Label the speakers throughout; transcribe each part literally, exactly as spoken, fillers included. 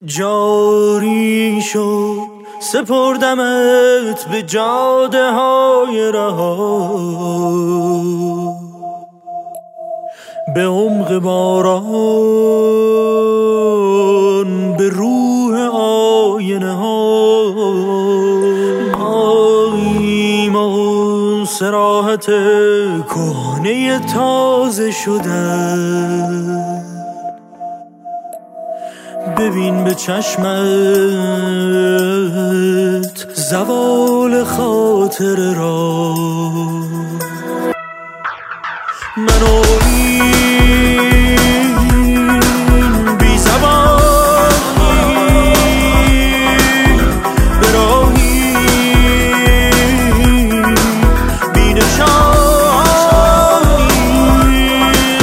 Speaker 1: جاری شد سپردمت به جاده های رها، به عمق باران، به روح آینه ها. ماییم و صراحت کهنه تازه شده، ببین به چشمت زوال خاطر را. منو این بی زبانی به راهی بی نشانی،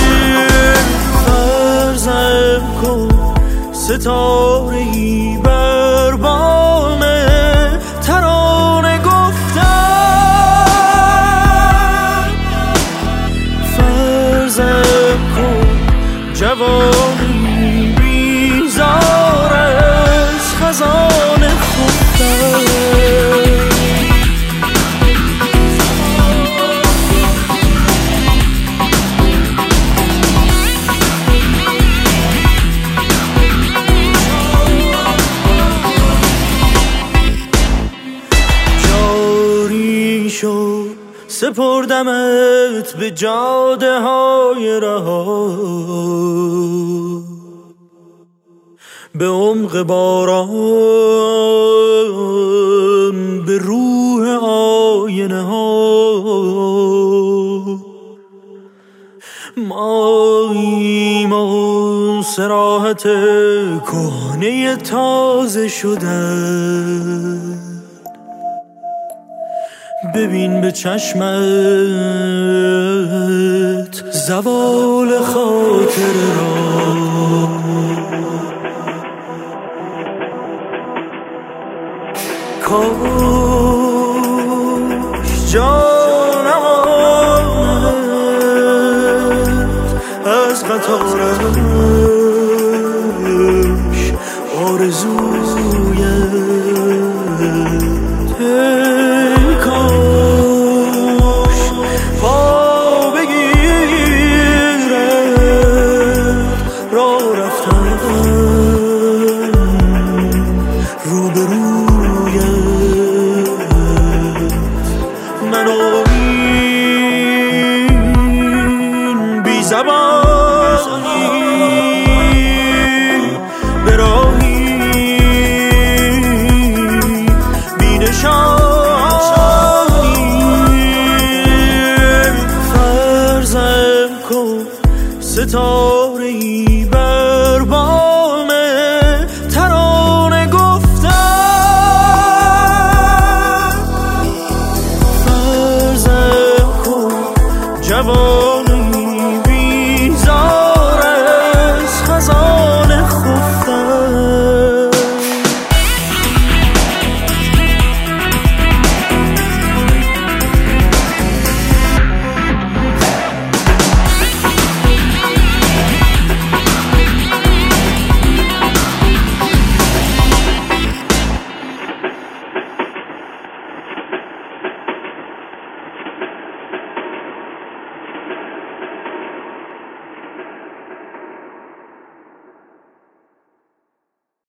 Speaker 1: فرزم کن ستاره‌ای بر بام ترانه گفتن. فرزم کن جوانی بیزار از خزان خفتن. سپردمت به جاده های رها، به عمق باران، به روح آینه ها. ماییم و صراحت کهنه تازه شده، ببین به چشمت زوال خاطر را. کاش جانمت از قطارش آرزویت، کاش پا بگیرد راه رفتن روبرویت. منو این بی زبانی به راهی بی نشانی، فرزم کن ستاره